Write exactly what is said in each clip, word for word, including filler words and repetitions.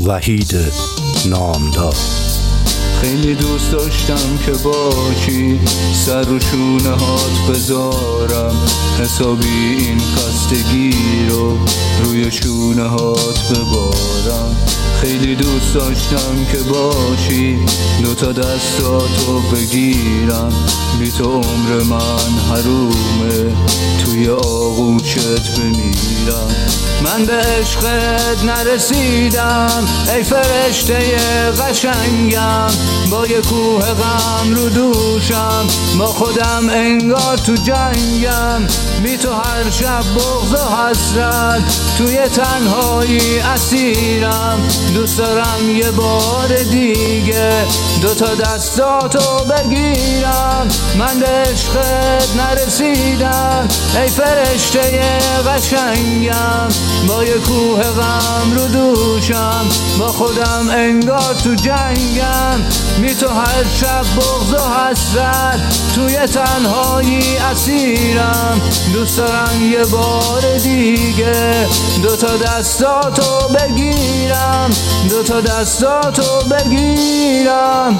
وحید نامدار. خیلی دوست داشتم که باشی، سر رو شونه هات بذارم، حسابی این خستگی رو روی شونه هات ببارم. خیلی دوست داشتم که باشی، دوتا دستاتو بگیرم، بی تو عمر من حرومه، توی آغوشت بمیرم. من به عشقت نرسیدم ای فرشته قشنگم، با یه کوه غم رو دوشم، با خودم انگار تو جنگم. بی تو هر شب بغض و حسرت، توی تنهایی اسیرم. دوست دارم یه بار دیگه دوتا دستاتو بگیرم. من به عشقت نرسیدم ای فرشته قشنگم، با یه کوه غم رو دوشم، با خودم انگار تو جنگم. بی تو هر شب بغض و حسرت، توی تنهایی اسیرم. دوست دارم یه بار دیگه دوتا دستاتو بگیرم، دوتا دستاتو بگیرم.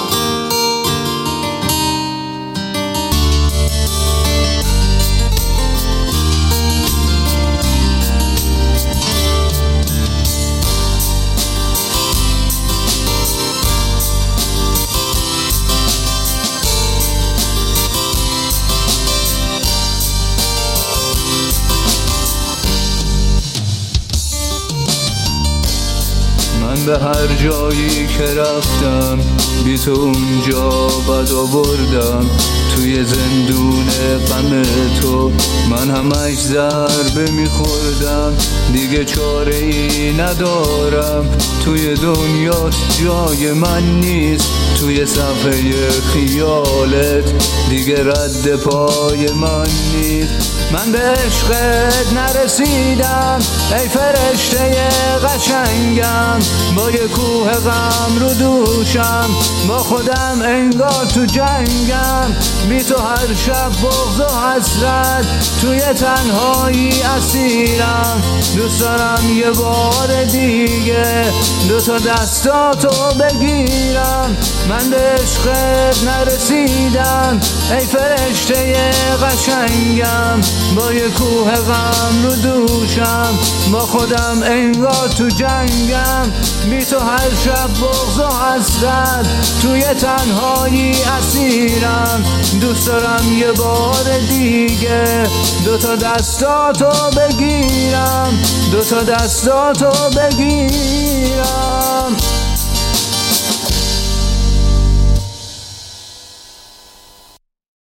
من به هر جایی که رفتم بی تو اونجا بد آوردم، توی زندون غم تو من همش ضربه میخوردم. دیگه چاره ای ندارم، توی دنیا جای من نیست، توی صفحه خیالت دیگه رد پای من نیست. من به عشقت نرسیدم ای فرشته قشنگم، با یه کوه غم رو دوشم، با خودم انگار تو جنگم. بی تو هر شب بغض و حسرت، توی تنهایی اسیرم. دوست دارم یه بار دیگه دوتا دستاتو بگیرم. من به عشقت نرسیدم ای فرشته قشنگم، با یه کوه غم رو دوشم، با خودم انگار تو جنگم. بی تو هر شب بغض و حسرت، توی تنهایی اسیرم. دوست دارم یه بار دیگه دوتا دستاتو بگیرم، دوتا دستاتو بگیرم.